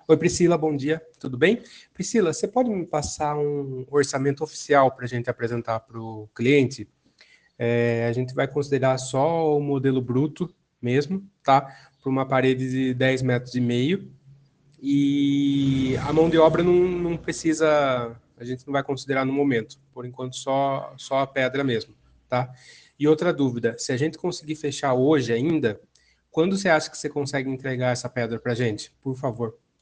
Oi, Priscila, bom dia, tudo bem? Priscila, você pode me passar um orçamento oficial para a gente apresentar para o cliente? A gente vai considerar só o modelo bruto mesmo, tá? Para uma parede de 10 metros e meio. E a mão de obra não precisa, a gente não vai considerar no momento. Por enquanto, só a pedra mesmo, tá? E outra dúvida, se a gente conseguir fechar hoje ainda, quando você acha que você consegue entregar essa pedra para a gente? Por favor.